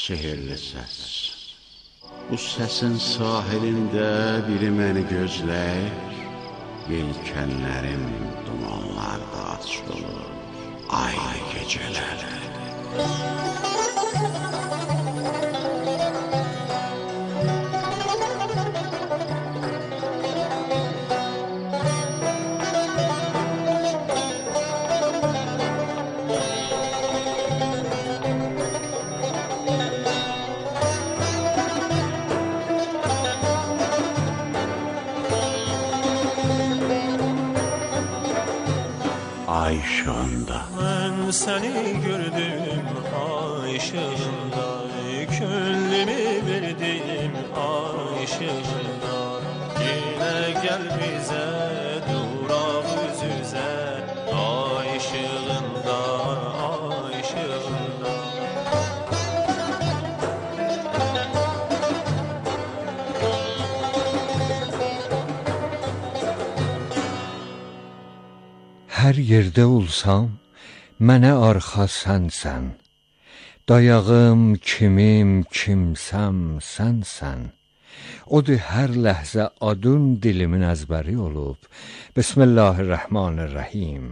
Sehirli səs. Bu səsin sahilində biri məni gözləyir. Yelkənlərim dumanlarda açılır. Ay gecələrdə. Ay ışığında. Mən səni gördüm ay ışığında, könlümü verdim ay ışığında. Yenə gəl bizə duraq üz-üzə, ay ışığında, ay ışığında. Hər yerdə olsam, mənə arxa sənsən. Dayağım, kimim, kimsəm, sənsən. Odur hər ləhzə adın dilimin əzbəri olub. Bismillahirrahmanirrahim.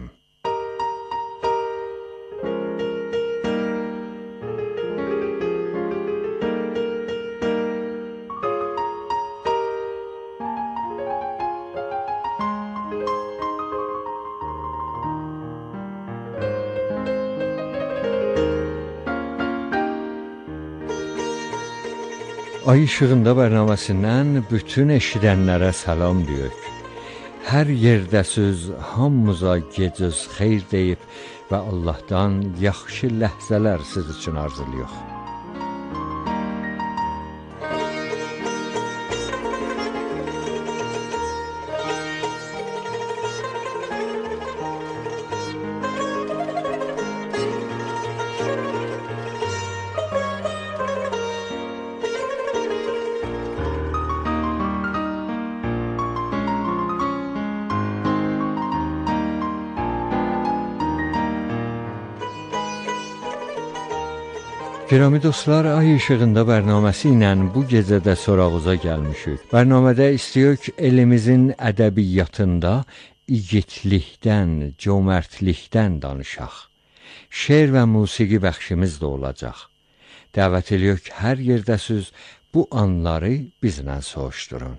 Ay ışığında bərnaməsindən bütün eşidənlərə salam deyək. Hər yerdəsiz, hamımıza gecəz xeyr deyib və Allahdan yaxşı ləhzələr siz üçün arzulayıq. Girəmi dostlar, Ay ışığında bərnaməsi ilə bu gecədə sorağıza gəlmişik. Bərnamədə istəyək elimizin ədəbiyyatında igidlikdən, cömərtlikdən danışaq. Şeir və musiqi bəxşimiz də olacaq. Dəvət eləyək hər yerdəsiz bu anları bizlə soğuşdurun.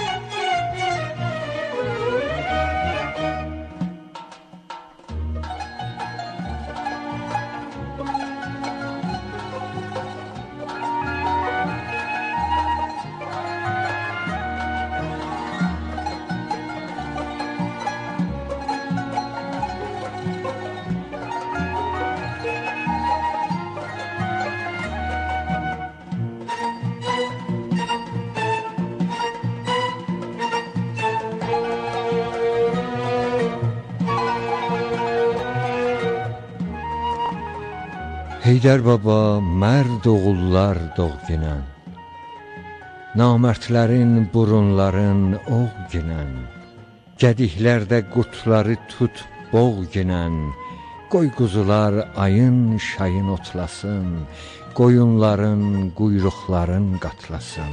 Heydər baba, mərd oğullar doğginən, namərdlərin burunların oğginən, gədiklərdə qutları tut boğginən, qoy quzular ayın şayın otlasın, qoyunların quyruqların qatlasın.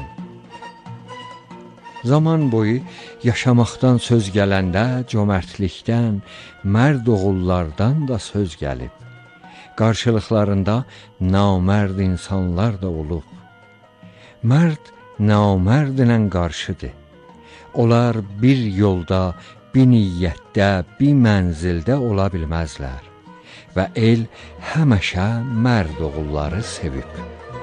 Zaman boyu yaşamaqdan söz gələndə cömərtlikdən, mərd oğullardan da söz gəlib. Qarşılıqlarında namərd insanlar da olub. Mərd namərdlə qarşıdır. Onlar bir yolda, bir niyyətdə, bir mənzildə ola bilməzlər. Və el həmişə mərd oğulları sevib.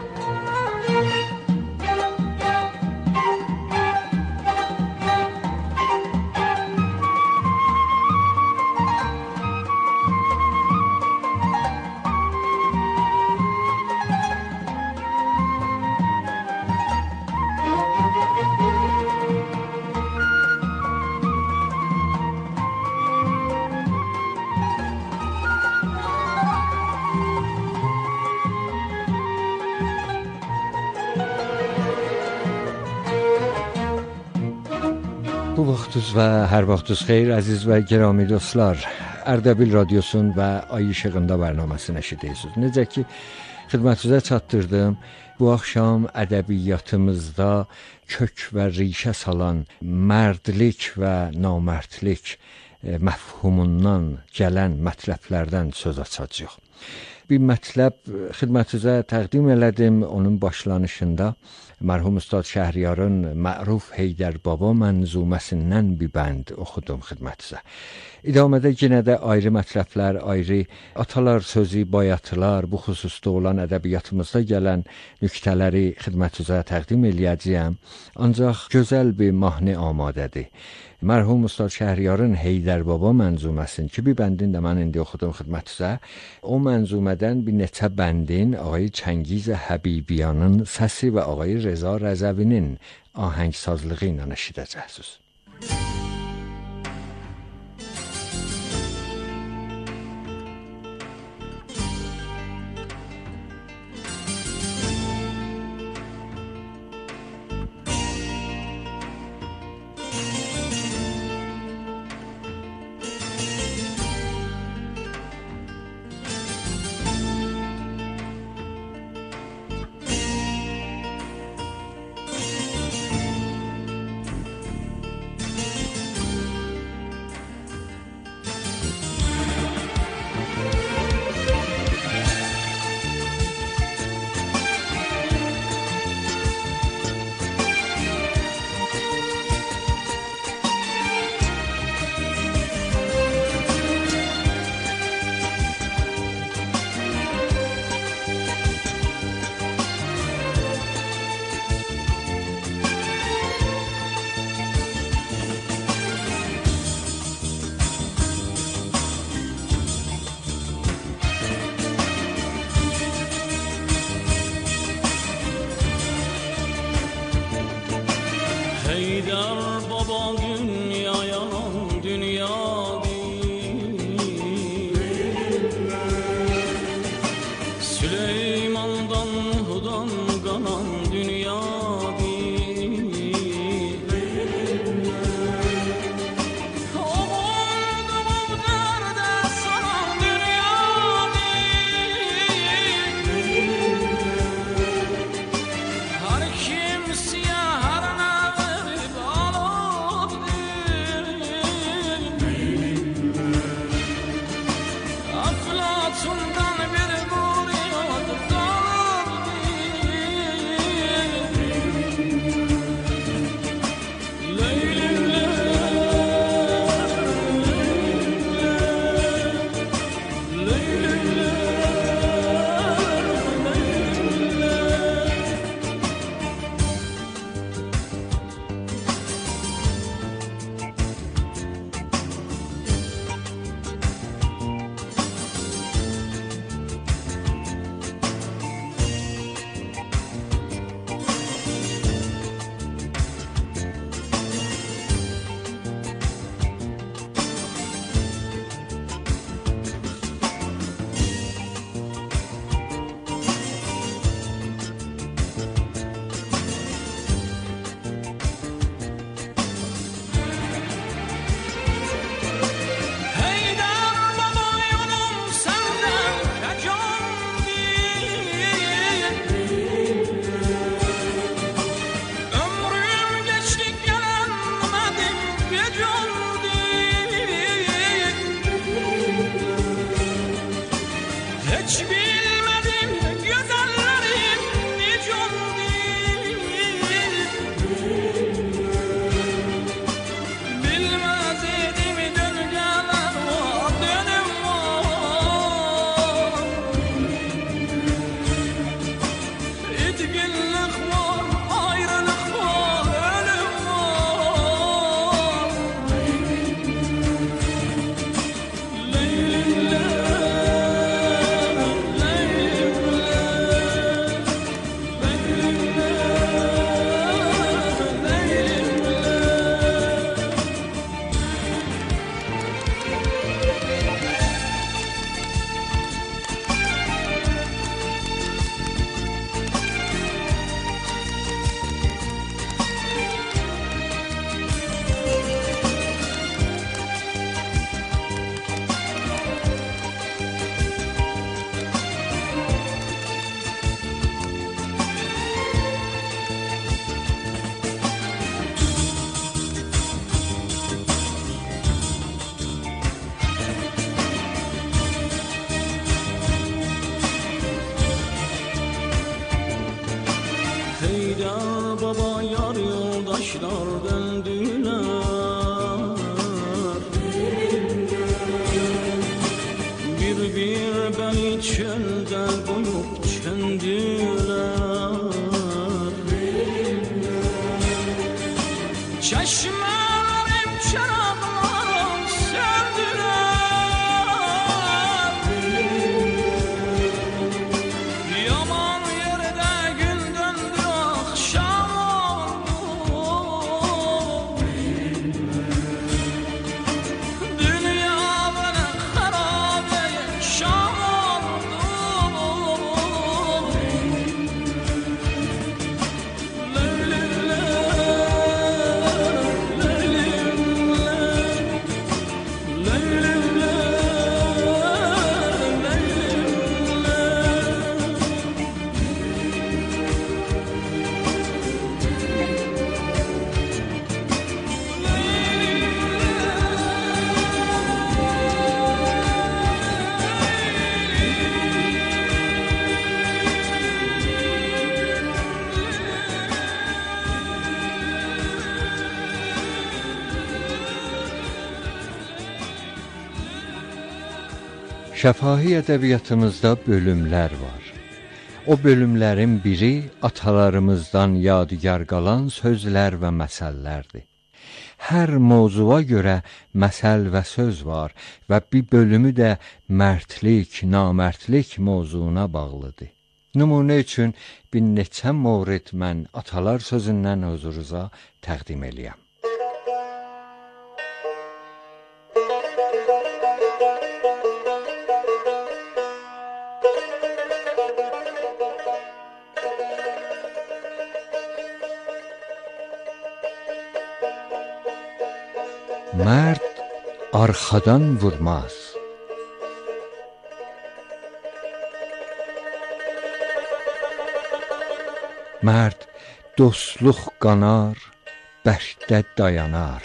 Bu vaxtınız və hər vaxtınız xeyir, əziz və girami dostlar. Ərdəbil Radiosun və Ay İşığında bərnaməsini eşidirsiniz. Necə ki, xidmətinizə çatdırdım. Bu axşam ədəbiyyatımızda kök və rişə salan mərdlik və namərdlik məfhumundan gələn mətləblərdən söz açacağıq. Bir mətləb xidmətinizə təqdim elədim. Onun başlanışında mərhum Ustad Şəhriyarın məruf Heydər Baba mənzuməsindən bir bənd oxudum xidmətinizə. İdamədə yenə də ayrı mətləblər, ayrı atalar sözü, bayatılar, bu xüsusda olan ədəbiyyatımızda gələn nüktələri xidmətinizə təqdim eləyəcəyəm. Ancaq gözəl bir mahnı amadədir. Mərhum Ustad Şəhriyarın Heydər Baba mənzuməsini ki, bir bəndin də mən indi oxudum xidmətinizə. O mənzumədən bir neçə bəndin ağay Çəngiz Həbibiyanın səsi və ağay Rəza Rəzəvinin ahəngsazlığı ilə eşidəcəksiniz. Heydər baba dünyaya Süleyman'dan Nuh'dan kalan dünya Her kimseye her ne verip kuşlar döndüler. Bir beni çölde koyup çöndüler. Çeşmelerim çırağlarım söndüler. Yaman yerde gün döndü akşam oldu. Dünya bana harabe şam oldu. Şəfahi ədəbiyyatımızda bölümlər var. O bölümlərin biri atalarımızdan yadigar qalan sözlər və məsəllərdir. Hər mövzuya görə məsəl və söz var və bir bölümü də mərdlik, namərdlik mövzuna bağlıdır. Nümunə üçün bir neçə mövrid mən atalar sözündən huzurunuza təqdim eləyəm. Mərd arxadan vurmaz. Mərd dostluq qanar, bərkdə dayanar.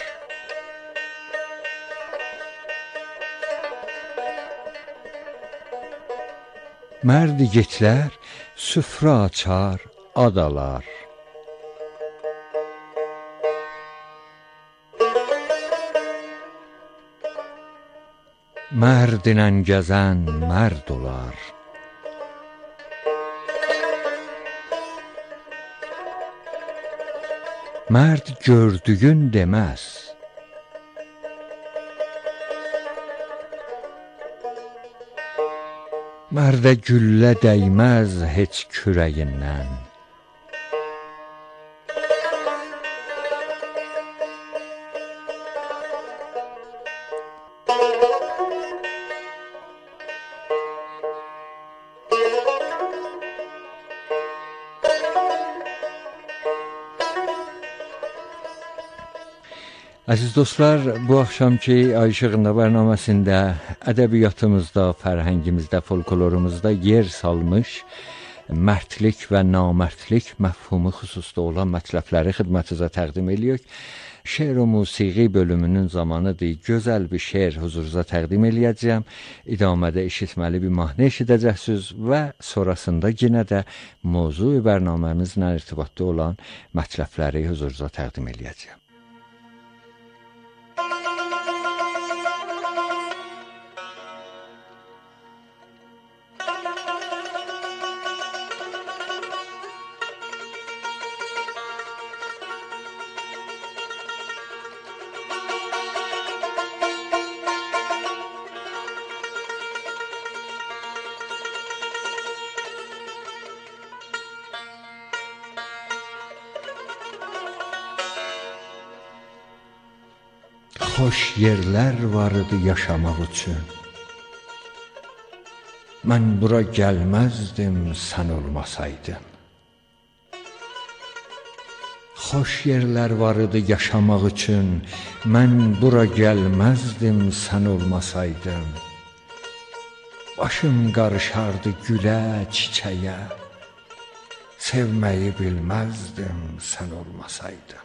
Mərd yiğitlər süfrə açar, adalar. Mərdinlə gəzən mərd olar. Mərd gördüyün deməz. Mərdə güllə dəyməz heç kürəyindən. Əziz dostlar, bu axşamki Ay İşığında bərnaməsində ədəbiyyatımızda, fərhəngimizdə, folklorumuzda yer salmış mərdlik və namərdlik məfhumu xüsusda olan mətləbləri xidmətinizə təqdim edirik. Şeir və musiqi bölümünün zamanıdır. Gözəl bir şeir huzurunuza təqdim edəcəyəm. İdamədə eşitməli bir mahnı eşidəcəksiniz və sonrasında yenə də mövzu bərnaməmizlə irtibatlı olan mətləbləri huzurunuza təqdim edəcəyəm. Xoş yerlər vardı yaşamaq üçün. Mən bura gəlməzdim sən olmasaydın. Xoş yerlər vardı yaşamaq üçün. Mən bura gəlməzdim sən olmasaydın. Başım qarışardı gülə, çiçəyə. Sevməyi bilməzdim sən olmasaydın.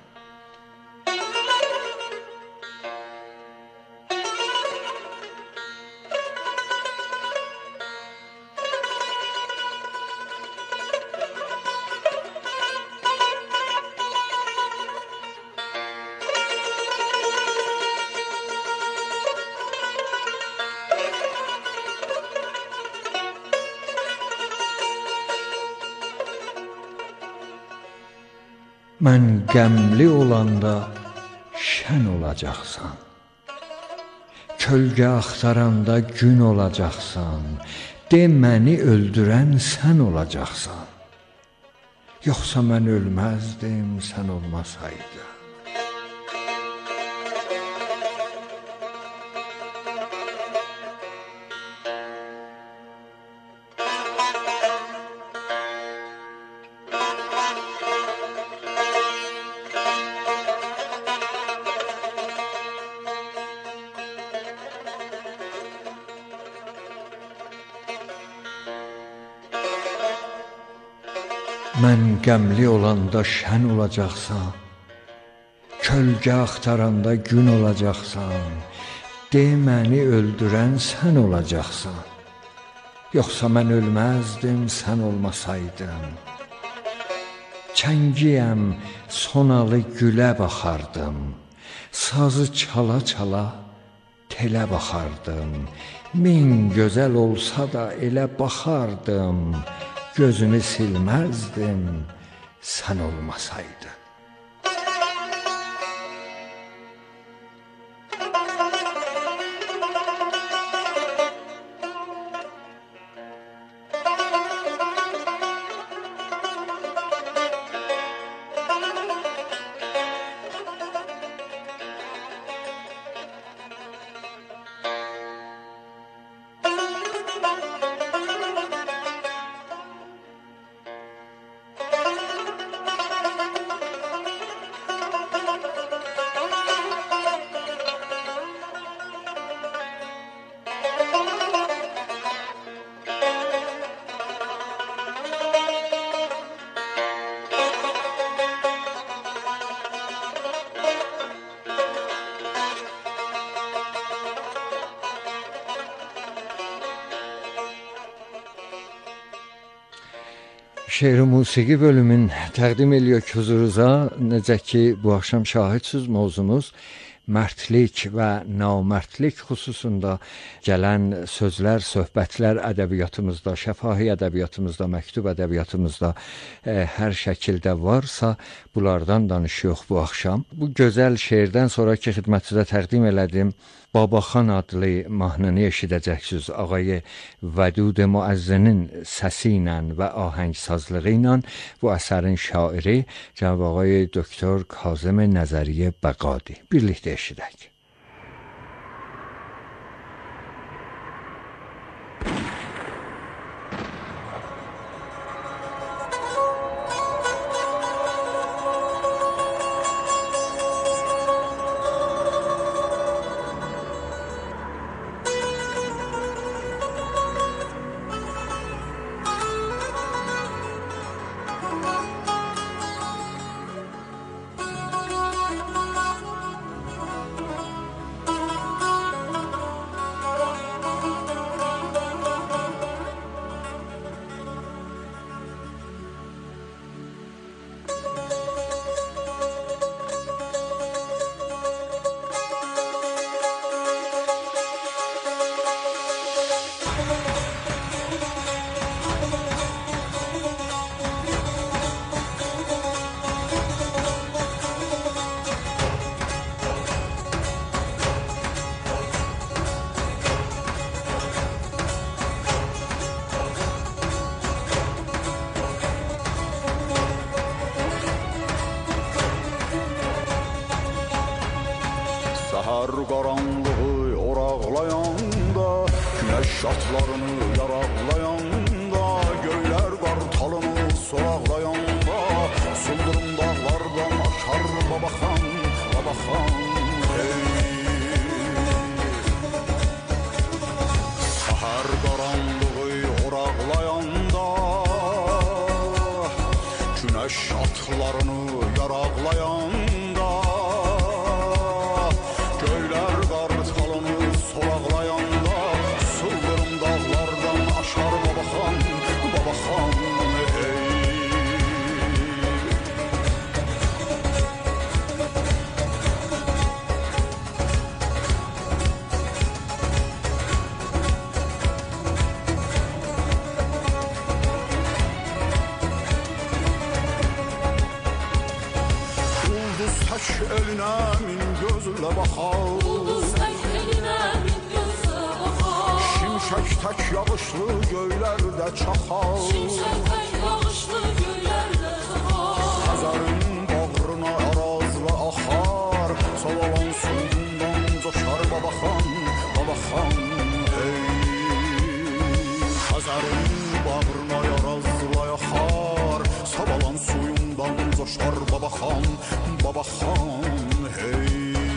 Mən qəmli olanda şən olacaqsan. Kölgə axtaranda gün olacaqsan. De məni öldürən sən olacaqsan. Yoxsa mən ölməzdim sən olmasaydın. Mən qəmli olanda şən olacaqsan. Kölgə axtaranda gün olacaqsan. De məni öldürən sən olacaqsan. Yoxsa mən ölməzdim sən olmasaydın. Çəngiyəm, sonalı gülə baxardım. Sazı çala-çala telə baxardım. Min gözəl olsa da elə baxardım. Gözümü silməzdim sən olmasaydın. Şeir musiqi bölümün təqdim ediyor huzurunuza. Necə ki bu axşam şahidsiniz, mövzumuz mərdlik və namərdlik xüsusunda gələn sözlər, söhbətlər ədəbiyyatımızda, şəfahi ədəbiyyatımızda, məktub ədəbiyyatımızda hər şəkildə varsa, bunlardan danışıyoruz bu axşam. Bu gözəl şeirdən sonraki xidmətinizə təqdim elədim. Babaxan adlı mahnını eşidəcəksiniz. Ağay Vədud Müəzzinin səsi ilə və ahəngsazlığı ilə bu əsərin şairi cənab ağay Doktor Kazım Nəzəri Bəqadi. Birlikdə eşidək. Səhər qaranlığı oraqlayanda, güneş atlarını yaraqlayanda, göylər qartalını soraqlayanda, Sıldıırım dağlardan aşar babaxan, babaxan hey. Səhər qaranlığı oraqlayanda, güneş atlarını yaraqlayanda, tək elinə min gözlə baxar. Şimşək tək yağışlı göylərdə çaxar. Xəzərin bağrına arazla axar. Savalan suyundan coşar babaxan, babaxan hey. Xəzərin bağrına arazla axar. Savalan suyundan coşar babaxan, babaxan hey.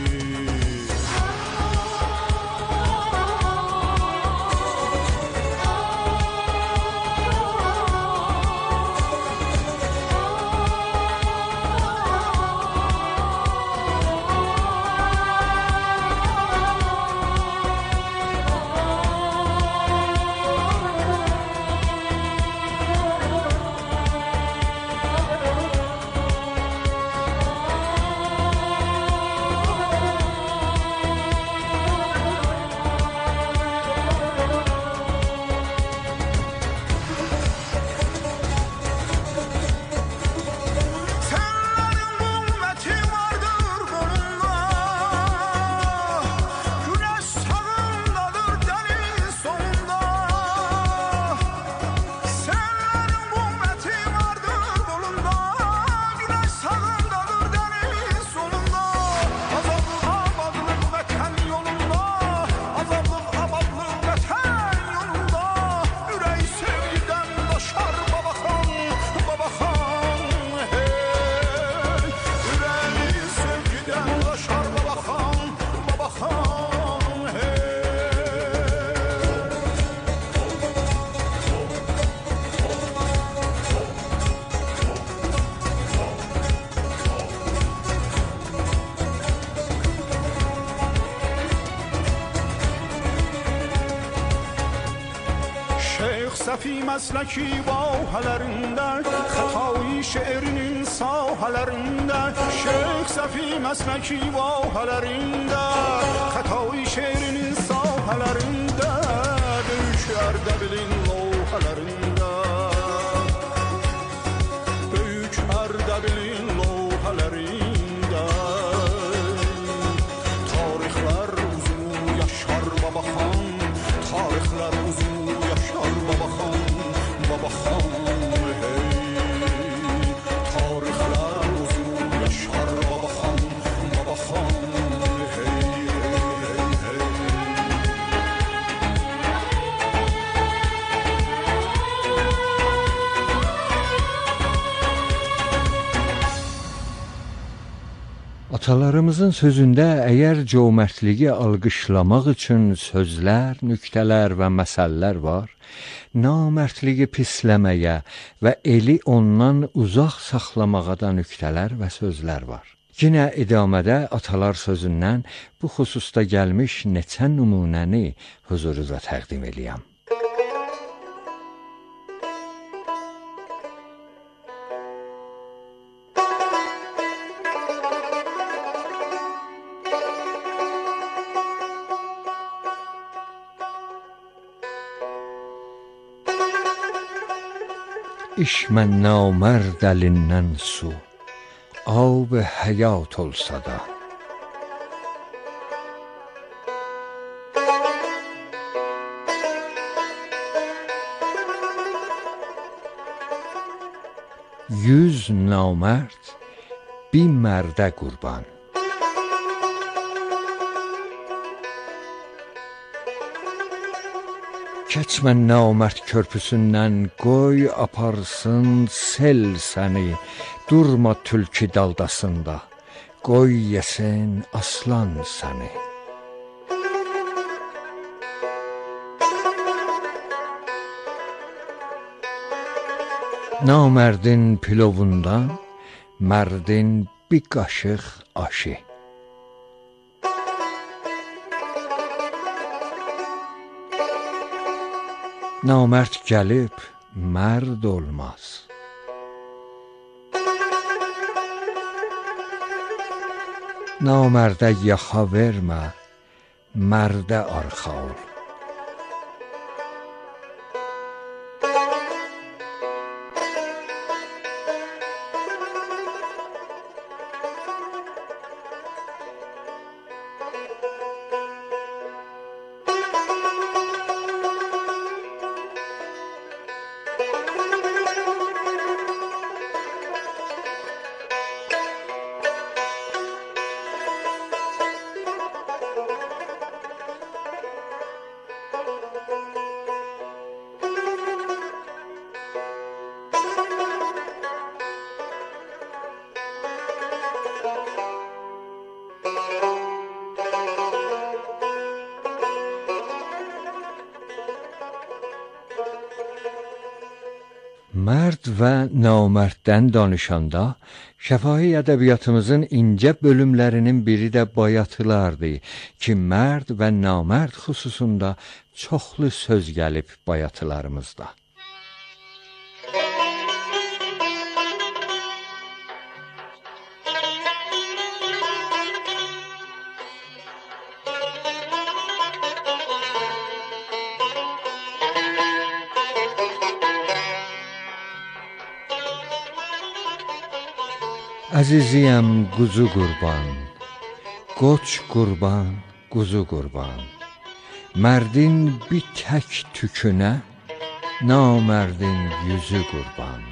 Səfi məsləki bahələrində, xətai şeirinin sahələrində. Şeyx Səfi məsləki bahələrində, xətai şeirinin sahələrində. Böyük Ərdəbilin lohələrində, Böyük Ərdəbilin lohələrində. Tarixlər uzun yaşar babaxan, tarixlər uzun yaşar babaxan, babaxan hey. Tarixlər uzun yaşar babaxan, babaxan hey, hey, hey. Atalarımızın sözündə əgər cömərtliyi alqışlamaq üçün sözlər, nüktələr və məsəllər var, namərdliyi pisləməyə və eli ondan uzaq saxlamağa da nüktələr və sözlər var. Yenə idamədə atalar sözündən bu xüsusda gəlmiş neçə nümunəni huzurunuza təqdim eləyəm. İşmə namərd əlindən su, ab həyat olsa da. Yüz namərd bir mərdə qurban. Keçmə namərd körpüsündən, qoy aparsın sel səni, durma tülkü daldasında, qoy yesin aslan səni. Namərdin pilovundan, mərdin bir qaşıq aşı. Namərd gəlib, mərd olmaz. Namərdə yaxa vermə, mərdə arxa ol. Mərd və namərddən danışanda şəfahi ədəbiyyatımızın incə bölümlərinin biri də bayatılardır ki, mərd və namərd xüsusunda çoxlu söz gəlib bayatılarımızda. Əziziyəm quzu qurban, qoç qurban, quzu qurban. Mərdin bir tək tükünə, namərdin yüzü qurban.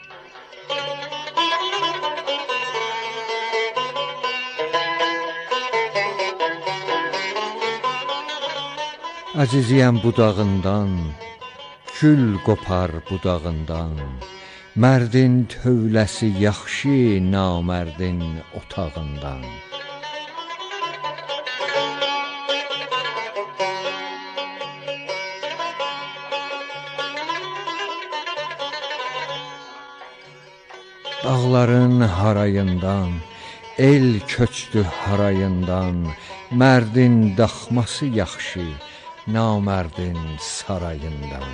Əziziyəm budağından, kül qopar budağından. Mərdin tövləsi yaxşı, namərdin otağından. Dağların harayından, el köçdü harayından. Mərdin daxması yaxşı, namərdin sarayından.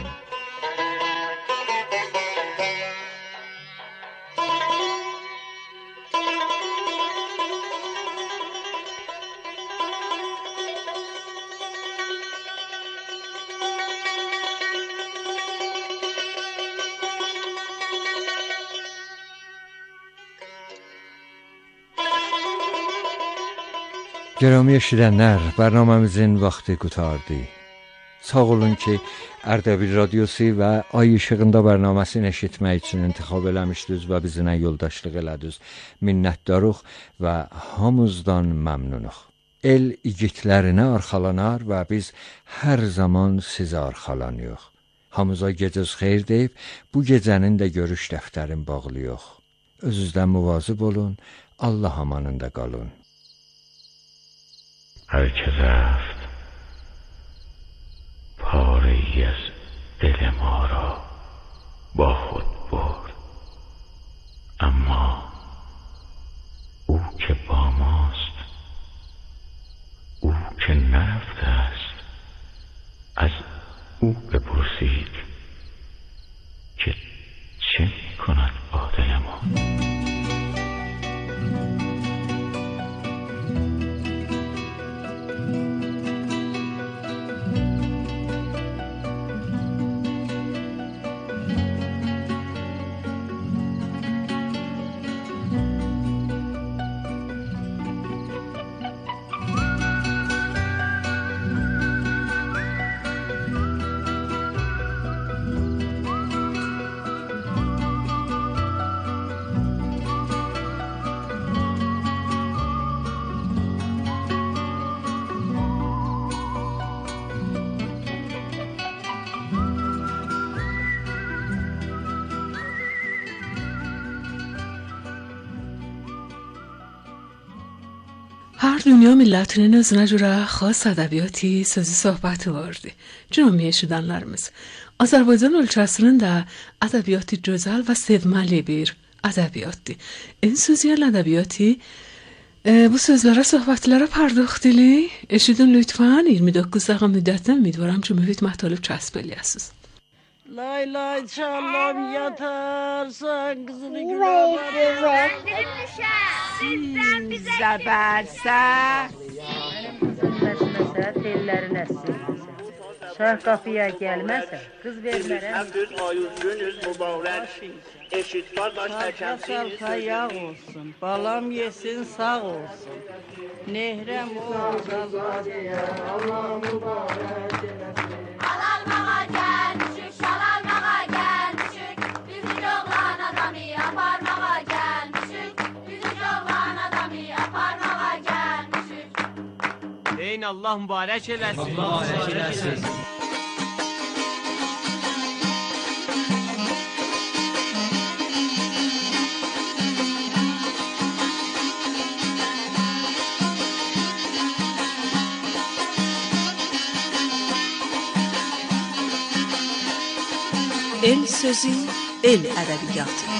Gərami eşidənlər, bərnaməmizin vaxtı qurtardı. Sağ olun ki, Ərdəbil Radiosu və Ay İşığında bərnaməsini eşitmək üçün intixab eləmişdiniz və bizimlə yoldaşlıq elədiniz. Minnətdarıq və hamımızdan məmnunuq. El igidlərinə arxalanar və biz hər zaman sizə arxalanıyıq. Hamıza gecəz xeyir deyib, bu gecənin də görüş dəftərin bağlıyıq. Özünüzdən müvazib olun, Allah amanında qalın. هر که رفت پاره‌ای از دل ما را با خود برد، اما او که با ماست، او که نرفته است، از او بپرسید که چه می‌کند با دل ما. Hər dünya millətinin özünə görə xas ədəbiyyatı, sözü söhbəti vardı. Cümlə eşidənlərimiz, Azərbaycan ölkəsinin də ədəbiyyatı gözəl və sevməli bir ədəbiyyatdır. En söziyel ədəbiyyatı bu sözlərə, söhbətlərə pardöxdili. Eşidin lütfən 29 dəqiqə müddətində ümidvaram ki, müfid mətləb kəsb eləyəsiniz. Lay lay çalam yatarsan kızını güle Bizden bize zəbərsə Benim kızım nəsməsə tellərin əssin. Şah qapıya gəlməsə qız vermərəm. Əbdüz ayuz günüz mübarək. Eşit qardaş Şarkasal xayaq olsun, balam yesin sağ olsun. Nehrəm olsun. Allah mübarək eləsin. Alalmağa gəlmişik, şalalmağa gəlmişik. Bizi yoğlan adamı aparmağa gəlmişik. Bizi yoğlan adamı aparmağa gəlmişik. Deyin Allah mübarək eləsin. Allah mübarək eləsin. El sözü el ədəbiyyatı.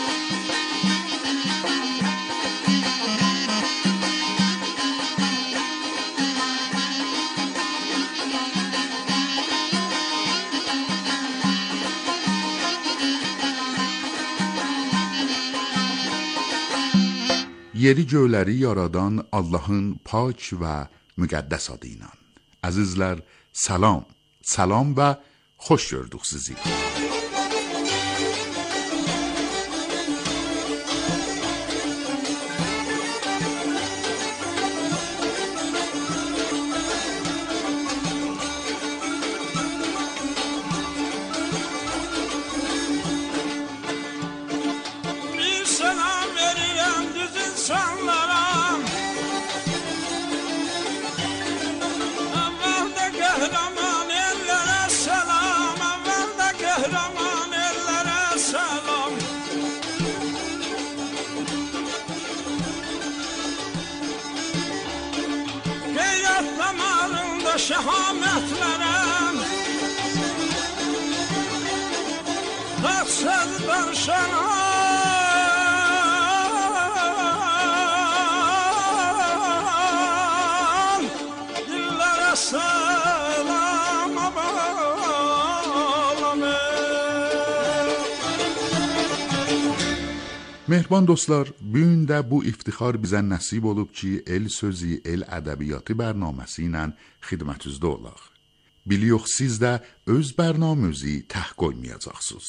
Yeri göyləri yaradan Allahın pak və müqəddəs adı ilə. Əzizlər, salam və xoş gördük sizi. Bir selam verirəm düz insanlara. Əvvəldə qəhrəman ellərə səlam, əvvəldə qəhrəman ellərə səlam. Qeyrət damarında şəhamətlərəm, taksız danışanan, dillərə səlam abalamı. Mehriban dostlar, bu gün də bu iftixar bizə nəsib olub ki, El Sözü, El Ədəbiyyatı bərnaməsi ilə xidmətinizdə olaq. Biliyox siz də öz bərnamənizi tək qoymayacaqsınız.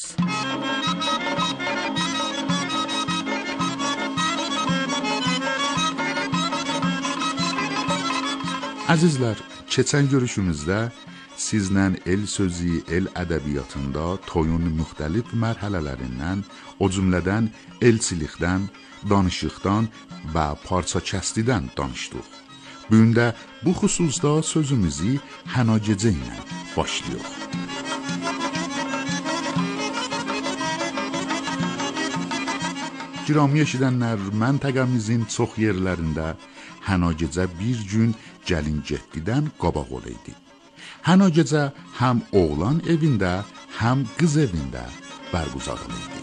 Əzizlər, keçən görüşümüzdə sizlə El Sözü, El Ədəbiyyatında toyun müxtəlif mərhələlərindən, o cümlədən elçilikdən, danışıqdan və parça kəstidən danışdıq. Bugün də bu xüsusda sözümüzü hənagecə ilə başlayıq. Girami eşidənlər, məntəqəmizin çox yerlərində hənagecə bir gün gəlin getdidən qabaq olaydı. Hənagecə həm oğlan evində, həm qız evində bərguzar olaydı.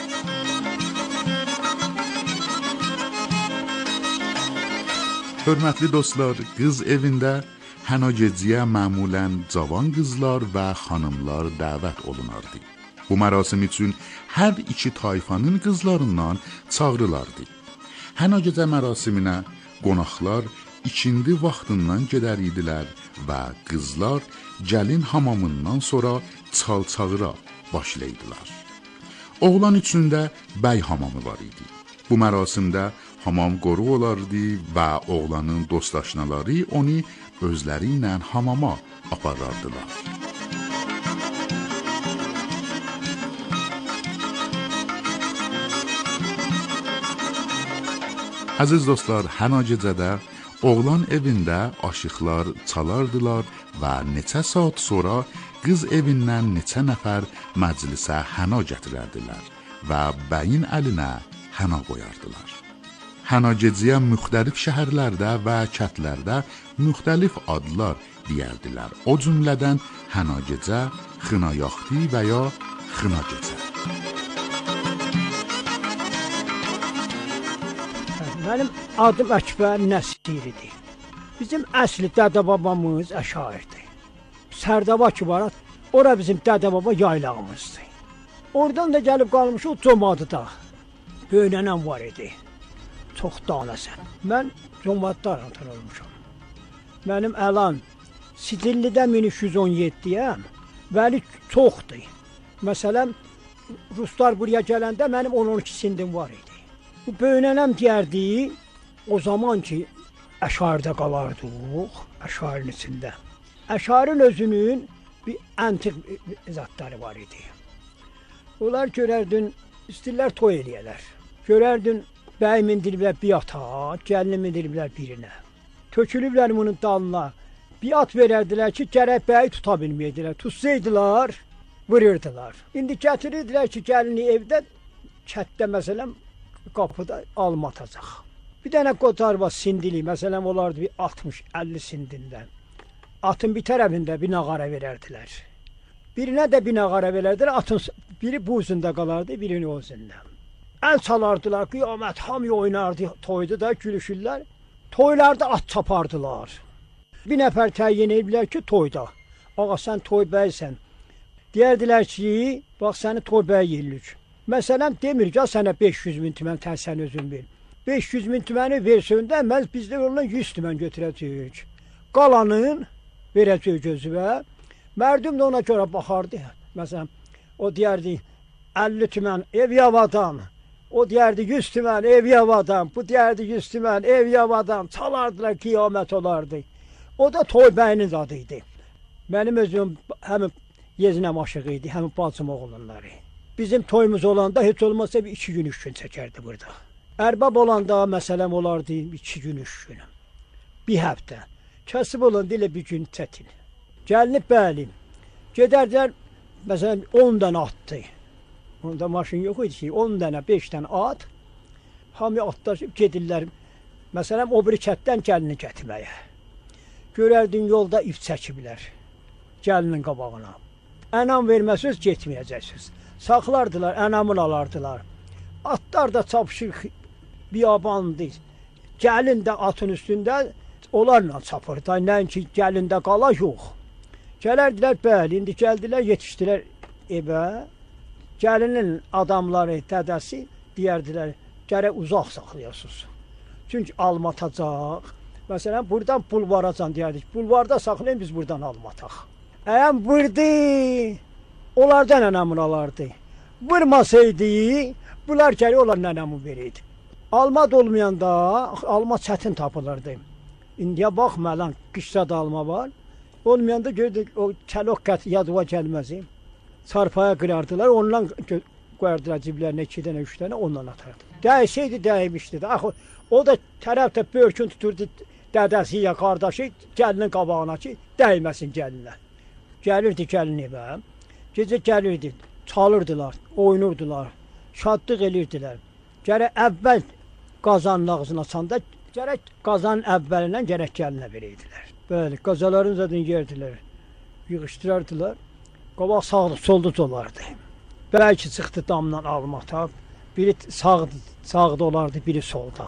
Hörmətli dostlar, qız evində hənageciyə məmulən cavan qızlar və xanımlar dəvət olunardı. Bu mərasim üçün hər iki tayfanın qızlarından çağırılardı. Hənagecə mərasiminə qonaqlar ikindi vaxtından gedər idilər və qızlar gəlin hamamından sonra çal-çağıra başlaydılar. Oğlan üçün də bəy hamamı var idi. Bu mərasimdə hamam qoruq olardı və oğlanın dostaşnaları onu özləri ilə hamama aparardılar. Əziz dostlar, hənagecədə oğlan evində aşıqlar çalardılar və neçə saat sonra qız evindən neçə nəfər məclisə həna gətirərdilər və bəyin əlinə həna qoyardılar. Hənageciyə müxtəlif şəhərlərdə və kətlərdə müxtəlif adlar deyərdilər. O cümlədən hənagecə, xınayaxtı və ya xınagecə. Mənim adım Əkbər Nəsir idi. Bizim əsli dədə-babamız əşairdir. Sərdava ki var, ora bizim dədə-baba yaylağımızdır. Oradan da gəlib qalmışıq Comadıda. Böyünənəm var idi. Çox danəsən. Mən Comadıda anadan olmuşam. Mənim əlan Sidillidə 1317-yəm. Vəli çoxdur. Məsələn, Ruslar buraya gələndə mənim 12 sindim var idi. Bu böyünənəm deyərdi, o zaman ki, əşarda qalardıq, əşarın içində. Əşarın özünün bir antik zatları var idi. Onlar görərdin, istirlər toy eləyələr. Görərdin, bəy mindiriblər bir ata, gəlini mindiriblər birinə. Tökülüblər bunun dalına, bir at verərdilər ki, gərək bəyi tuta bilməyədilər. Tutsaydılar, vururdular. İndi gətirirdilər ki, gəlini evdə, kətdə məsələn, qapıda alma atacaq. Bir dənə qotar var sindili, məsələn olardı bir 60-50 sindindən. Atın bir tərəfində bir nağara verərdilər. Birinə də binağara verərdilər, atın biri bu üzündə qalardı, birini o üzündə. Əl çalardılar, qiyamət, hamı oynardı, toyda da gülüşürlər. Toylarda at çapardılar. Bir nəfər təyin ediblər ki, toyda. Ağa, sən toy bəysən. Deyərdilər ki, bax, səni toy bəy yellik. Məsələn, demir ki, sənə 500.000 tümən sən özün ver. 500.000 tüməni versən də, biz də ondan 100 tümən götürəcəyik. Qalanın verəcəyik özüvə. Mərdum da ona görə baxardı. Məsələn, o deyərdi 50 tümən ev yavadan. O deyərdi 100 tümən ev yavadan. Bu deyərdi 100 tümən ev yavadan. Çalardılar, qiyamət olardı. O da toy bəyinin adı idi. Mənim özüm həmin yezinəm aşığı idi, həmin bacım oğlanları. Bizim toyumuz olanda heç olmazsa bir 2 gün 3 gün çəkərdi burada. Ərbab olanda məsələm olardı 2 gün 3 gün. Bir həftə. Kasıb olanda elə bir gün çətin. Gəlinib bəli. Gedərdilər, məsələn 10 dənə atdı. Onda maşın yox idi ki, 10 dənə, 5 dənə at. Hamı atlaşıb gedirlər. Məsələn, o biri kətdən gəlini gətirməyə. Görərdin yolda ip çəkiblər. Gəlinin qabağına. Ənam verməsiniz, getməyəcəksiniz. Saxlardılar, ənamını alardılar. Atlar da çapışır, biyabandı. Gəlin də atın üstündə onlarla çapırdı. Nəinki gəlində qala yox. Gələrdilər, bəli, indi gəldilər, yetişdilər evə. Gəlinin adamları, dədəsi deyərdilər, gərək uzaq saxlayasınız. Çünki almatacaq. Məsələn, buradan bulvaracan deyərdik. Bulvarda saxlayın, biz buradan almataq. Əyəm vurdu, onlardan ənamını alardı. Vurmasaydı, bunlar gərək onlar ənamı veriydi. Alma da olmayanda, alma çətin tapılırdı. İndiyə baxma lan, qışda da alma var. Olmayanda gördük, o kəlok qət yadıva gəlməzi. Çarpaya qırardılar, ondan qoyardılar ciblərinə 2 dənə, 3 dənə, ondan atardı. Dəysəydi, dəymişdi. Axı, o da tərəfdə börkün tuturdu dədəsi ya qardaşı gəlinin qabağına ki, dəyməsin gəlinlər. Gəlirdi gəlin evə, gecə gəlirdi, çalırdılar, oynurdular, şadlıq edirdilər. Gərək əvvəl qazanın ağzına açanda, gərək qazanın əvvəlindən gərək gəlinə verirdilər. Bəli, qazaların zaten yerdilər, yığışdırardılar, qabaq sağda olardı. Bəlkə çıxdı damdan almata, biri sağda olardı, biri solda.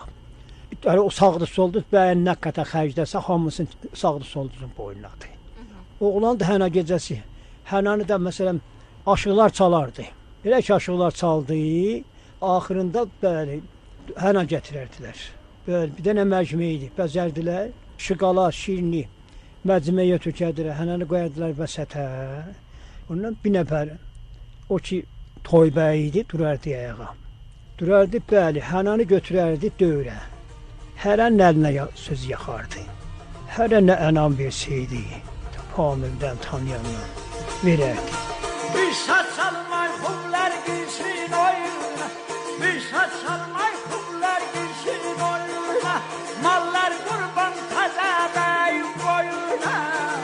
O sağda solda, bəyin nə qədər xərcdəsə, hamısını sağda solda boyunladı. Oğlan da hənə gecəsi, hənəni də məsələn, aşıqlar çalardı. Elə ki, aşıqlar çaldı, axırında bəli, hənə gətirərdilər. Bəli, bir dənə məcmə idi, bəzərdilər, şıqala, şirini, məcməyə tökərdilər, hənəni qoyardılar vəsətə. Ondan bir nəfər, o ki, toy bəyi idi, durardı ayağa. Durardı, bəli, hənəni götürərdi dövrə. Hərənin əlinə söz yaxardı. Hərə nə ənam versəydi, Pamildən tanıyanlar verərdi. Bir saç salmay xublar girsin oyuna, bir saç salmay xublar girsin oyuna, mallar qurban təzə bəy boyuna.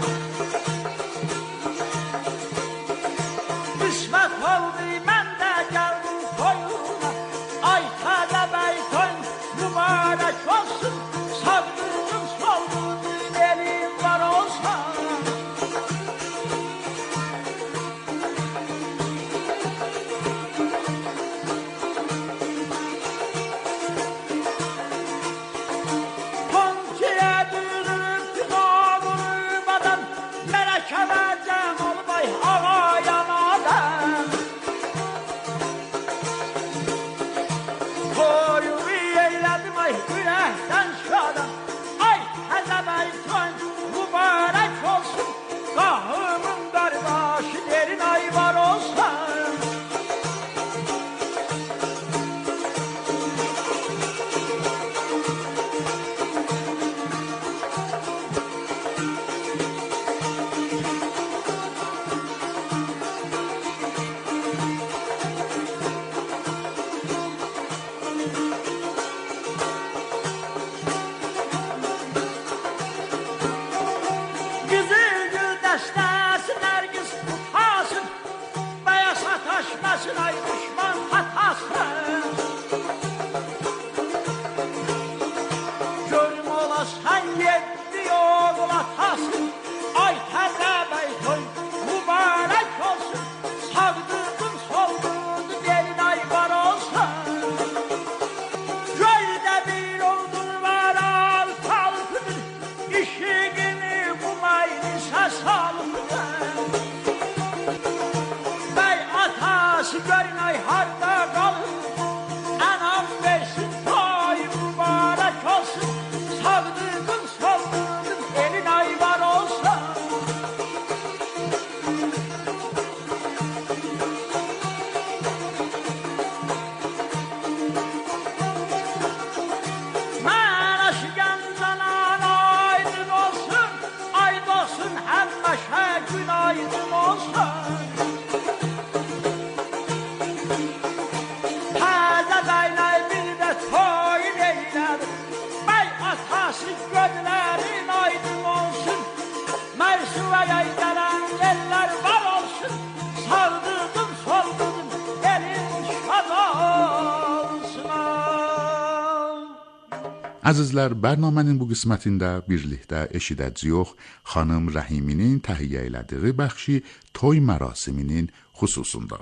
Qismət oldu, mən də gəldim toyuna, ay təzə bəy toy mübarək olsun, sağlığın solduğun elin var olsun. Əzizlər, bərnamənin bu qismətində birlikdə eşidəcəyik xanım Rəhiminin təhiyyə elədiyi bəxşi toy mərasiminin xüsusunda.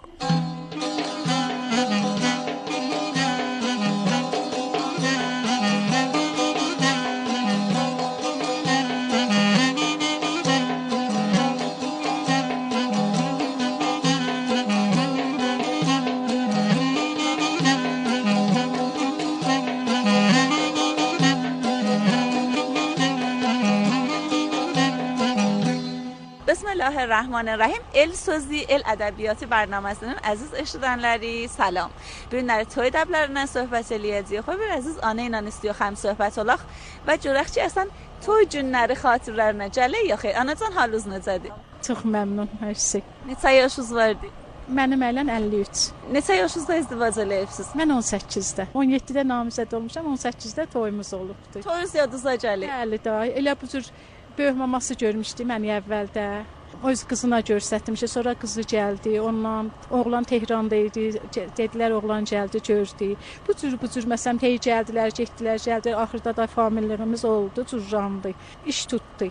Bismillahirrahmanirrahim. El sözü, el ədəbiyyatı bərnaməsinin əziz eşidənləri, salam. Bu günləri toy dəblərindən söhbət eləyəcəyik. Bir əziz ana ilə istəyək həm söhbət olaq və görək ki, əsən toy günləri xatirlərinə gəlir ya xeyr. Anacan halınız necədir? Çox məmnun, hər şey. Neçə yaşınız vardı? Mənim ələn 53. Neçə yaşınızda izdivac eləyibsiz? Mən 18-də. 17-də namizəd olmuşam, 18-də toyumuz olubdu. Toyunuz yadınıza gəlir? Bəli, da. Elə bu cür böyük maması görmüşdü məni əvvəldə. Öz qızına göstərmişdi. Sonra qızı gəldi. Ondan oğlan Tehranda idi. Dedilər oğlan gəldi, gördü. Bu cür məsələn hey gəldilər, getdilər. Axırda da familiyamız oldu, cürrandı. İş tutdu.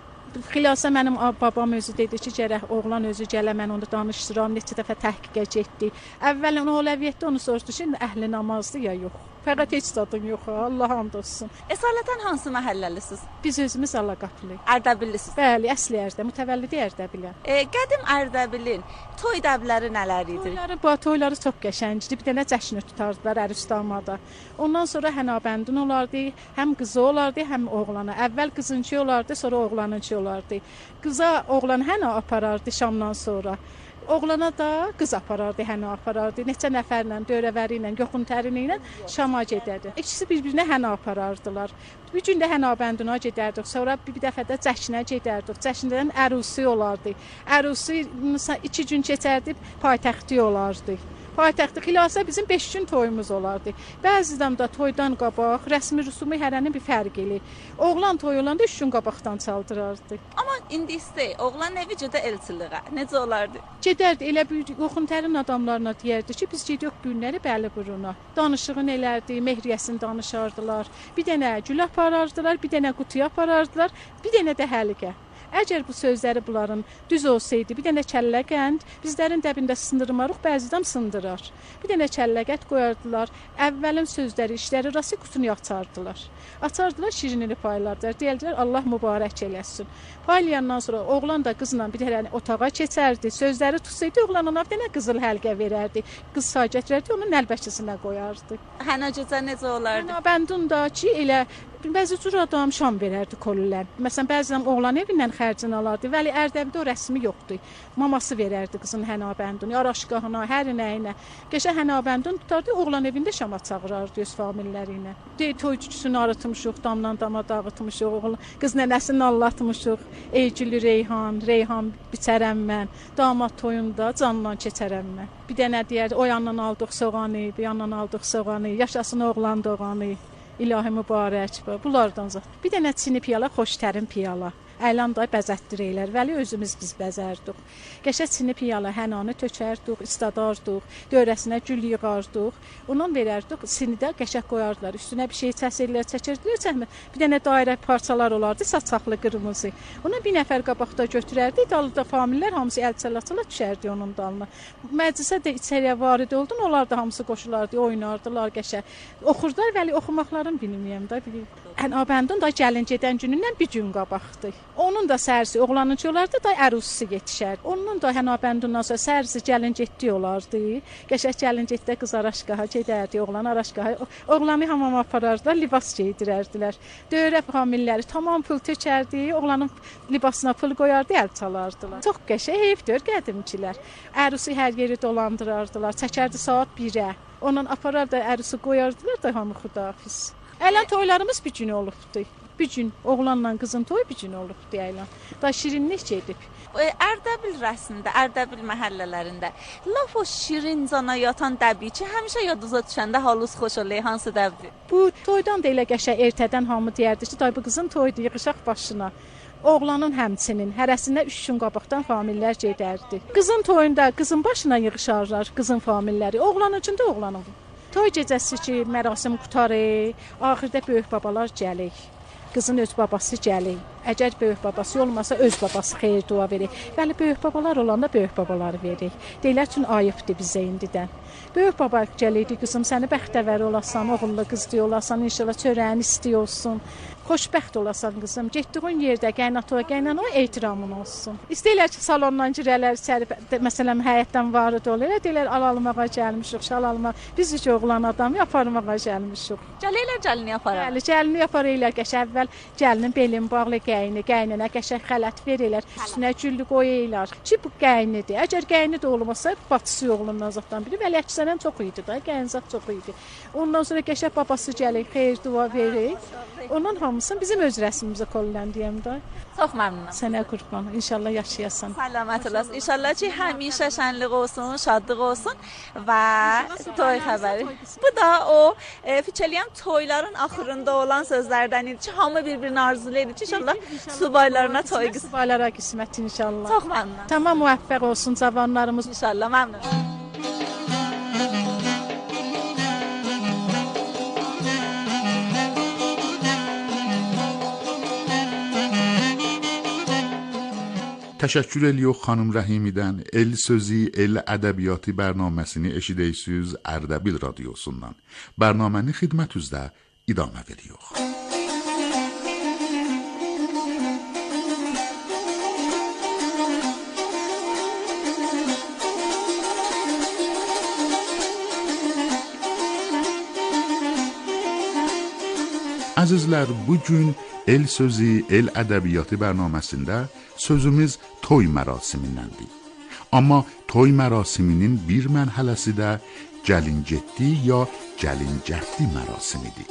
Xilasa mənim babam özü dedi ki, gərək oğlan özü gələ, mən onu danışdıram, neçə dəfə təhqiqə getdi. Əvvələn o əvvəliyyətdə onu soruşdu, şimdi əhli namazdı ya yox. Fəqət heç zadın yox, Allah hamd olsun. Əsalətən hansı məhəlləlisiniz? Biz özümüz Ağaqaplı. Ərdəbillisiniz? Bəli, əsli Ərdə, mütəvəllidi Ərdəbiləm. Qədim Ərdəbilin toy dəbləri nələr idi? Toyları çox qəşəngdir. Bir dənə cəşni tutardılar Ərüstamada. Ondan sonra Hənabəndin olardı, həm qızı olardı, həm oğlana. Əvvəl qızınçı olardı, sonra oğlanınçı olardı. Qıza oğlan həna aparardı şamdan sonra. Oğlana da qız aparardı, həna aparardı. Neçə nəfərlə, dövrəvəri ilə, yoxun tərini ilə Şama gedərdi. İkisi bir-birinə həna aparardılar. Bir gün də Hənabəndinə gedərdik. Sonra bir dəfə də Cəşnə gedərdik. Cəşndən ərusi olardı. Ərusi 2 gün keçərdi, paytaxtı olardı. Paytaxtı xilasa bizim 5 gün toyumuz olardı. Bəzidən də toydan qabaq rəsmi rüsumu hərənin bir fərqi. Oğlan toy olanda 3 gün qabaqdan çaldırardı. Amma indi istə, oğlan evi gedə elçiliyə. Necə olardı? Gedərdi, elə bir yoxuntərin adamlarına deyərdi ki, biz gedirik günləri Bəli Buruna. Danışığın elərdi, mehriyəsini danışardılar. Bir dənə gül aparardılar, bir dənə qutuya aparardılar, bir dənə də həliqə. Əgər bu sözləri bunların düz olsaydı, bir dənə kəllə qənd, bizlərin dəbində sındırmarıq, bəzidən sındırar. Bir dənə kəllə qət qoyardılar, əvvəlin sözləri, işləri rası qutunu açardılar. Açardılar, şirinini paylardılar, deyəldilər, Allah mübarək eləsin. Paylayandan sonra oğlan da qızla bir dənə otağa keçərdi, sözləri tutsaydı, oğlan ona bir dənə qızıl həlqə verərdi. Qız sağ gətirərdi, onun nəlbəkisinə qoyardı. Həna gecə necə olardı? Hənabəndin da ki, elə bəzi cür adam şam verərdi kolülər. Məsələn, bəzən oğlan evindən xərcini alardı. Vəli Ərdəbildə o rəsmi yoxdur. Maması verərdi qızın Hənabəndini, araşqahına, hər nəyinə. Qəşə Hənabəndini tutardı, oğlan evində şama çağırardı öz familləri ilə. Toy cücüsünü arıtmışıq, damdan dama dağıtmışıq, qız nənəsini allatmışıq. Eygülü Reyhan biçərəm mən, damad toyunda candan keçərəm mən. Bir dənə deyərdi, o yandan aldıq soğanı, bir yandan aldıq soğanı, yaşasın oğlan doğanı. İlahi mübarək bu. Bunlardan zat. Bir dənə çini piyala, xoştərin piyala. Əylan da bəzətdirəylər. Vəli özümüz biz bəzərdik. Qəşə çini piyala hənanı tökərdik, istadardik, dövrəsinə gül yığardıq. Ondan verərdik, sinidə qəşək qoyardılar. Üstünə bir şey çəsirlər, çəkirdilər. Bir dənə dairə parçalar olardı, saçaqlı qırmızı. Onu bir nəfər qabaqda götürərdi. Dalıda famillər hamısı əl-çəlatla düşərdi onun dalına. Məclisə də içəriyə varid oldun, onlar da hamısı qoşulardı, oynardılar qəşə. Oxurdular, vəli oxumaqlarını bilməyəm də. Hənabəndin da gəlin gedən günündən bir gün qabaqdı. Onun da sərsi oğlanınçı olardı, da ərusi yetişərdi. Onun da Hənabəndindan sonra sərsi gəlin getdi olardı. Qəşək gəlin getdə qız araşqaha gedərdi, oğlan araşqaha. Oğlanı hamama aparardılar, libas geydirərdilər. Dövrə familləri tamam pul tökərdi, oğlanın libasına pul qoyardı, əl çalardılar. Çox qəşək heyfdir qədimkilər. Ərusi hər yeri dolandırardılar, çəkərdi saat 1-ə. Ondan aparardı, ərusi qoyardılar da hamı xudafiz. Ələn toylarımız bir gün olubdu. Bir gün oğlanla qızın toyu bir gün olubdu əylan. Da şirinlik gedib. Ərdəbil rəsmində, Ərdəbil məhəllələrində laf o şirin cana yatan dəbi ki, həmişə yadınıza düşəndə halınız xoş olur, hansı dəbdir? Bu toydan da elə qəşəng ertədən hamı deyərdi ki, bu qızın toyudur, yığışaq başına. Oğlanın həmçinin hərəsinə 3 gün qabaqdan famillər gedərdi. Qızın toyunda qızın başına yığışarlar, qızın familləri. Oğlan üçün də oğlanın Toy gecəsi ki, mərasim qutarır, axırda böyük babalar gəlir. Qızın öz babası gəlir. Əgər böyük babası olmasa öz babası xeyir dua verir. Bəli, böyük babalar olanda böyük babaları verir. Deyirlər ki, ayıbdır bizə indidən. Böyük baba gəlirdi, qızım səni bəxtəvər olasan, oğullu qız deyə olasan, inşallah çörəyin istiyorsun. Xoşbəxt olasan qızım, getdiyin yerdə qaynataya qaynanaya ehtiramın olsun. İstəyirlər ki, salondan girələr, məsələn, həyətdən varid olurlar, deyirlər alalmağa gəlmişik, şal almaq. Biz iki oğlan adamı aparmağa gəlmişik. Gəlirlər gəlini aparar. Bəli, gəlini aparırlar, qəşəng əvvəl gəlinin belin bağlı qayninə qəşəng xələt verirlər, üstünə güllü qoyurlar. Ki bu qaynidir. Əgər qayni də olmasa, bacısı oğlundan zatdan biri, bəli, əksərən çox idi da, qaynzat çox idi. Ondan sonra qəşəng babası gəlir, xeyir dua verir. Onun hamısını bizim öz rəsmimizə kollən deyəm də. Çox məmnunam. Sənə qurban. İnşallah yaşayasan. Səlamət olasın. İnşallah ki, həmişə şənlik olsun, şadlıq olsun və toy xəbəri. Bu da o fikirləyəm toyların axırında olan sözlərdən idi ki, hamı bir-birini arzulayır ki, inşallah subaylarına toy qismət. Subaylara qismət inşallah. Çox məmnunam. Tamam, müvəffəq olsun cavanlarımız. İnşallah məmnunam. Təşəkkür edirik xanım Rəhimidən. El Sözü, El Ədəbiyyatı bərnaməsini eşidəysiniz Ərdəbil radiosundan. Bərnaməni xidmətinizdə idamə veririk. Əzizlər, bugün El Sözü, El Ədəbiyyatı bərnaməsində sözümüz toy mərasimindəndir. Amma toy mərasiminin bir mərhələsi də gəlincetdi ya gəlincətdi mərasimidir.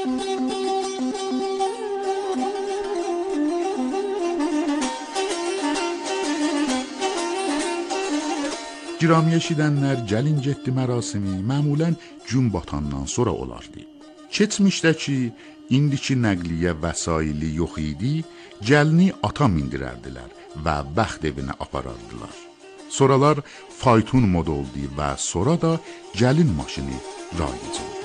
Girami eşidənlər, gəlincetdi mərasimi məmulən gün batandan sonra olardı. Keçmişdəki, indiki nəqliyə vəsaili yox idi, gəlini ata mindirərdilər və bəxt evinə aparardılar. Sonralar fayton mod oldu və sonra da gəlin maşını rayc oldu.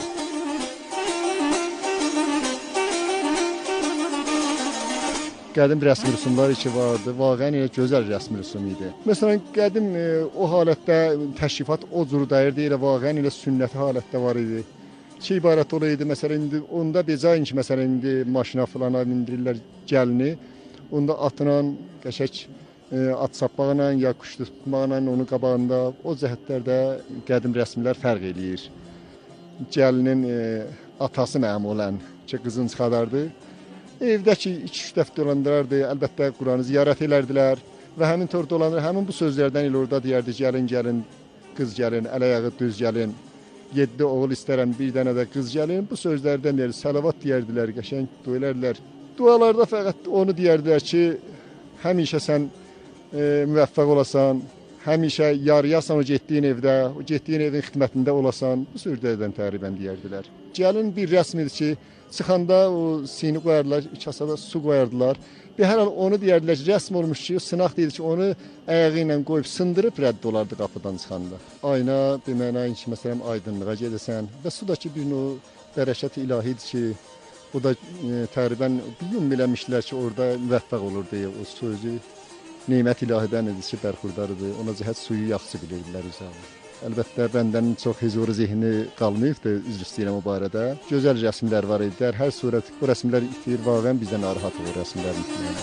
Qədim rəsm rüsumları ki vardı, vaqəən elə gözəl rəsm rüsum idi. Məsələn, qədim o halətdə təşrifat o cür dəyirdi, elə vaqəən elə sünnəti halətdə var idi. Ki ibarət olaydı, məsələn, indi onda becayin ki, məsələn, indi maşına falana mindirirlər gəlini, onda atla, qəşək at sapmaqla ya kuş tutmaqla onun qabağında o cəhətlərdə qədim rəsmlər fərq eləyir. Gəlinin atası məmulən ki, qızını çıxadardı. Evdəki 2-3 dəfə dolandırardı, əlbəttə Quranı ziyarət edərdilər və həmin tör dolanır, həmin bu sözlərdən elə orada deyərdi, gəlin, qız gəlin, əl-ayağı düz gəlin. 7 oğul istərəm, bir dənə də qız gəlin. Bu sözlərdən deyir, salavat deyərdilər, qəşəng döyərlər. Dualarda fəqət onu deyərdilər ki, həmişə sən müvəffəq olasan, həmişə yarıyasan o getdiyin evdə, o getdiyin evin xidmətində olasan. Bu sözlərdən təqribən deyərdilər. Gəlin bir rəsmidir ki, çıxanda o sini qoyardılar, kasada su qoyardılar. Bir hər hal onu deyərdilər ki, rəsm olmuş ki, sınaq deyir ki, onu ayağı ilə qoyub sındırıb rədd olardı qapıdan çıxanda. Ayna deməklə ki, məsələn, aydınlığa gedəsən və su da ki, bir bərəkət ilahidir ki, o da təqribən bir gün biləmişlər ki, orada müvəffəq olur deyə o sözü nemət ilahidən edir ki, bərxurdarıdır. Ona cəhət suyu yaxşı bilirdilər üzərinə. Əlbəttə, bəndən çox huzuru zihni qalmayıbdır, üzr istəyirəm o barədə. Gözəl rəsmlər var idi. Hər surət bu rəsmlər itir, vaqəən bizdən narahat olur rəsmlərin itirməyinə.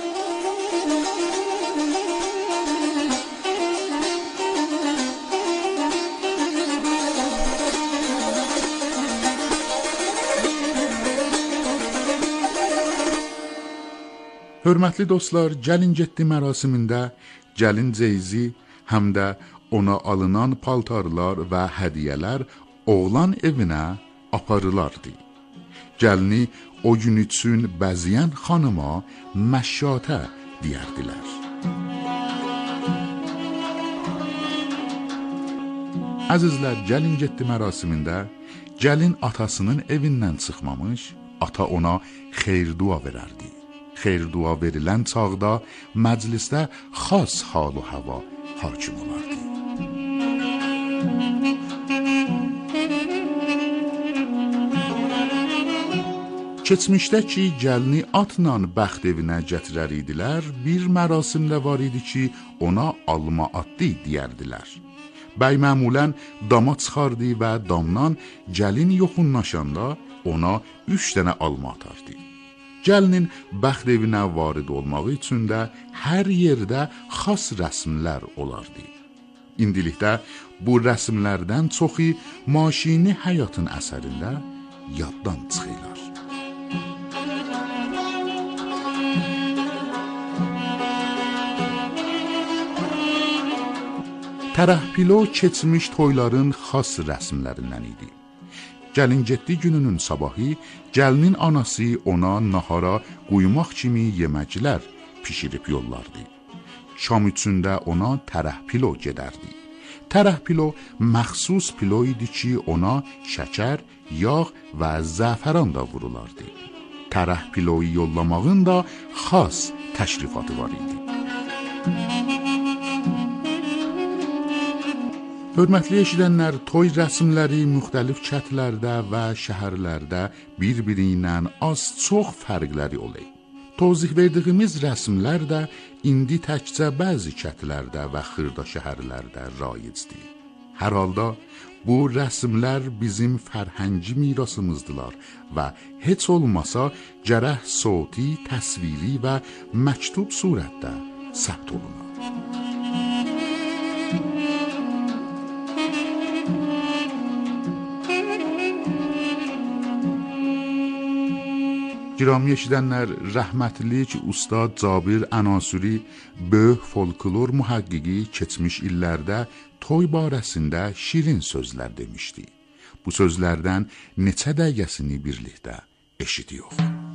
Hörmətli dostlar, gəlincetdi mərasimində gəlin ceyzi həm də ona alınan paltarlar və hədiyyələr oğlan evinə aparılardı. Gəlini o gün üçün bəzəyən xanıma məşşatə deyərdilər. Əzizlər, gəlincetdi mərasimində gəlin atasının evindən çıxmamış, ata ona xeyir dua verərdi. Xeyir dua verilən çağda məclisdə xas hal-u hava hakim olardı. Keçmişdə ki, gəlini atla bəxt evinə gətirər idilər, bir mərasim də var idi ki, ona alma atdı deyərdilər. Bəy məmulən dama çıxardı və damdan gəlin yoxunlaşanda ona 3 dənə alma atardı. Gəlinin bəxt evinə varid olmağı üçün də hər yerdə xas rəsmlər olardı. İndilikdə bu rəsmlərdən çoxu maşini həyatın əsərində yaddan çıxırlar. Tərəhpilo keçmiş toyların xas rəsmlərindən idi. Gəlin getdi gününün sabahı, gəlinin anası ona nahara quymaq kimi yeməklər pişirib yollardı. Şam üçündə ona tərəhpilo gedərdi. Tərəhpilo məxsus pilo idi ki, ona şəkər, yağ və zəfəran da vurulardı. Tərəhpiloyu yollamağın da xas təşrifatı var idi. Hörmətli eşidənlər, toy rəsmləri müxtəlif kəndlərdə və şəhərlərdə bir-biri ilə az-çox fərqləri olur. Tozih verdiyimiz rəsmlər də indi təkcə bəzi kəndlərdə və xırda şəhərlərdə rayicdir. Hər halda bu rəsmlər bizim fərhəngi mirasımızdılar və heç olmasa gərək sauti, təsviri və məktub surətdə səbt olunar. Girami eşidənlər, rəhmətlik Ustad Cabir Ənasuri böyük folklor mühəqqiqi keçmiş illərdə toy barəsində şirin sözlər demişdi. Bu sözlərdən neçə dəqiqəsini birlikdə eşidiyor.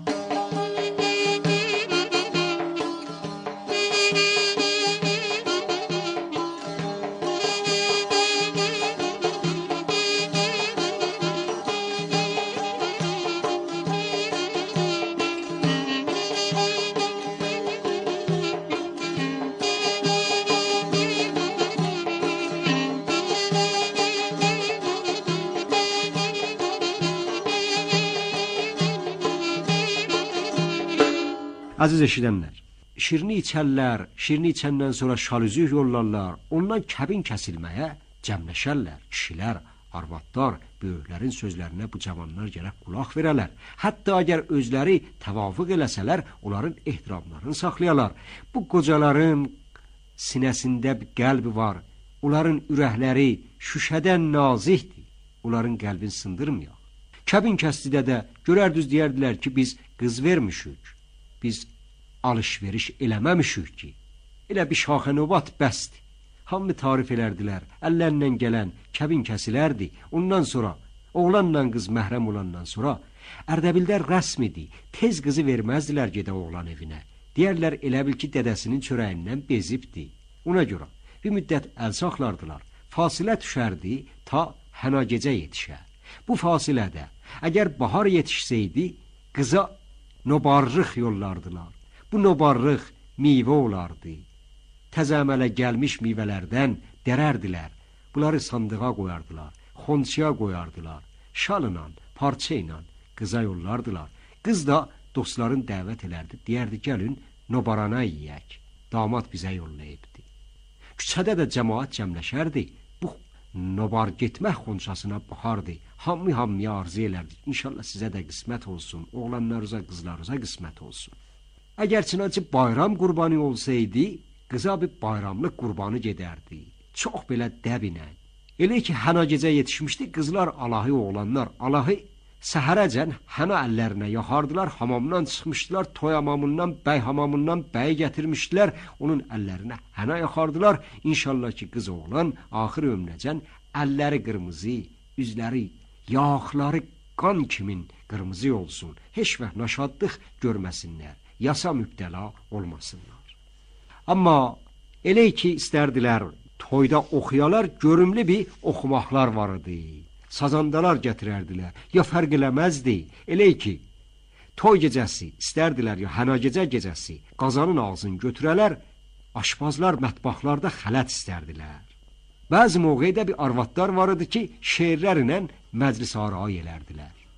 Aziz eşidənlər, şirini içərlər, şirini içəndən sonra şalüzük yollarlar, ondan kəbin kəsilməyə cəmləşərlər. Kişilər, arvadlar, böyüklərin sözlərinə bu cavanlar gərək qulaq verələr. Hətta əgər özləri təvafuq eləsələr, onların ehtiramlarını saxlayalar. Bu qocaların sinəsində bir qəlbi var, onların ürəkləri şüşədən nazikdir, onların qəlbini sındırmayaq. Kəbin kəsdidə də görərdüz deyərdilər ki, biz qız vermişik, biz alışveriş eləməmişik ki, elə bir şaxənovat bəsdir. Hamı tarif elərdilər, əllərlə gələn kəbin kəsilərdi. Ondan sonra, oğlanla qız məhrəm olandan sonra, Ərdəbildə rəsm idi, tez qızı verməzdilər gedə oğlan evinə. Deyərlər elə bil ki, dədəsinin çörəyindən bezibdi. Ona görə bir müddət əl saxlardılar, fasilə düşərdi ta həna gecə yetişər. Bu fasilədə, əgər bahar yetişsəydi, qıza nobarrıq yollardılar. Bu nobarrıq meyvə olardı. Təzə əmələ gəlmiş meyvələrdən dərərdilər. Bunları sandığa qoyardılar, xonçaya qoyardılar. Şalınla, parça ilə qıza yollardılar. Qız da dostların dəvət elərdi. Deyərdi, gəlin, nobarana yiyək. Damad bizə yollayıbdı. Küçədə də cəmaat cəmləşərdi. Bu nobar getmək xonçasına baxardı. Hamıya arzu elərdi. İnşallah sizə də qismət olsun. Oğlanlarınıza, qızlarınıza qismət olsun. Əgər çınacı bayram qurbanı olsaydı, qıza bir bayramlıq qurbanı gedərdi. Çox belə dəbinə. Elə ki, həna gecə yetişmişdi, qızlar alahı oğlanlar, alahı səhərəcən həna əllərinə yaxardılar, hamamdan çıxmışdılar, toy hamamından, bəy hamamından bəyi gətirmişdilər, onun əllərinə həna yaxardılar. İnşallah ki, qız oğlan axır ömrəcən əlləri qırmızı, üzləri, yağları qan kimin qırmızı olsun, heç vaxt naşadlıq görməsinlər, yasa mübtəla olmasınlar. Amma elə ki, istərdilər, toyda oxuyalar, görümlü bir oxumaqlar var idi. Sazandalar gətirərdilər, ya fərq eləməzdi. Elə ki, toy gecəsi istərdilər, ya həna gecəsi qazanın ağzını götürələr, aşpazlar mətbaxlarda xələt istərdilər. Bəzi mövqedə bir arvadlar var idi ki, şeirlərlə məclis arayı elərdilər.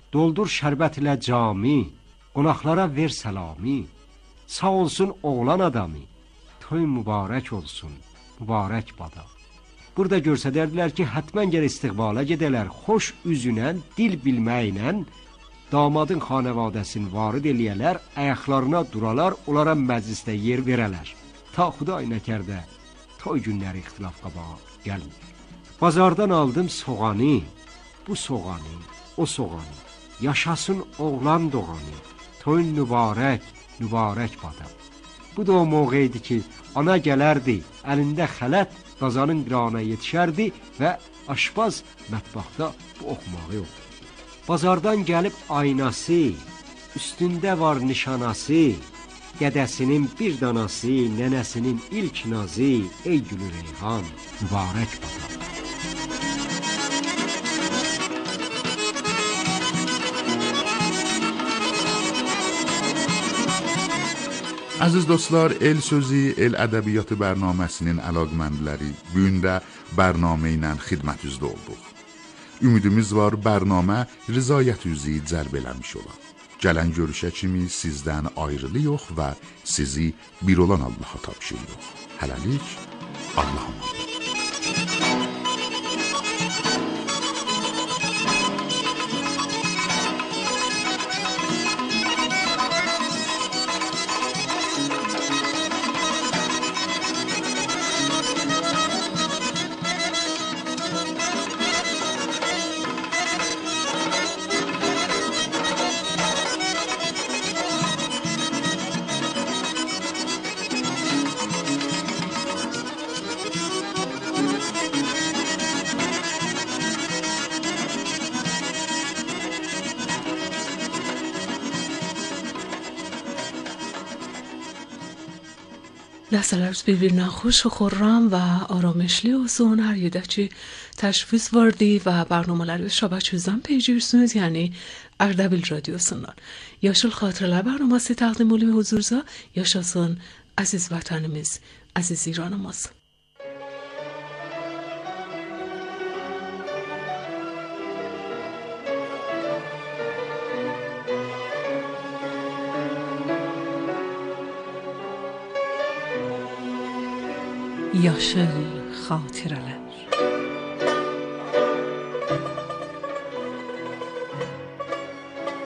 Doldur şərbət ilə cami, qonaqlara ver səlami. Sağ olsun oğlan adamı, toy mübarək olsun, mübarək bada. Burada görsədərdilər ki, hətmən gəl istiqbala gedələr, xoş üzünə, dil bilməklə, damadın xanəvadəsini varid eləyələr, ayaqlarına duralar, onlara məclisdə yer verələr. Ta Xuday nəkərdə, toy günləri ixtilaf qabağa gəlmir. Bazardan aldım soğanı, bu soğanı, o soğanı, yaşasın oğlan doğanı, toyun mübarək, mübarək bada. Bu da o mövqeydi ki, ana gələrdi, əlində xələt, qazanın qırağına yetişərdi və aşpaz mətbəxdə bu oxumağı yoxdur. Bazardan gəlib aynası, üstündə var nişanası, gədəsinin bir danası, nənəsinin ilk nazı, ey gülü reyhan, mübarək bada. Əziz dostlar, El Sözü, El Ədəbiyyatı bərnaməsinin əlaqməndləri bu gün də bərnamə ilə xidmət üzrə olduq. Ümidimiz var, bərnamə rızayət üzü cəlb eləmiş ola. Gələn görüşə kimi sizdən ayrılı yox və sizi bir olan Allaha tapşırırıq. Hələlik, Allah'a emanet. Ləhsələrimiz bir-birindən xoş و خرم و آرامشli olsun. Hər yerdə ki təşvüz vardı və bərnamələri şəbəkəmizdən peycirsiniz, yəni Ərdəbil radiosundan. Yaşıl xatirələr bərnaməsi təqdim olunur huzurunuza. Yaşasın əziz vətənimiz, əziz İranımız. Yaşıl xatirələr.